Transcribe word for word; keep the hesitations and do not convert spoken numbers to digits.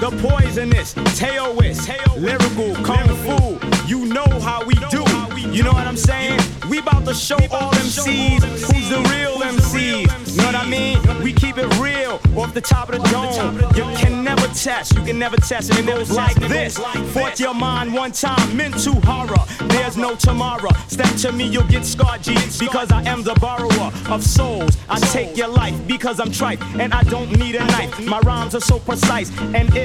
the poisonous, Taoist, lyrical, kung fu. You know how we do. You know what I'm saying? We about to show all M Cs who's the real M Cs. Know what I mean? We keep it real off the top of the dome. You can never test, you can never test it. And it goes like this. Fought your mind one time, mental horror. There's no tomorrow. Step to me, you'll get scarred, G. Because I am the borrower of souls. I take your life because I'm trite and I don't need a knife. My rhymes are so precise. And if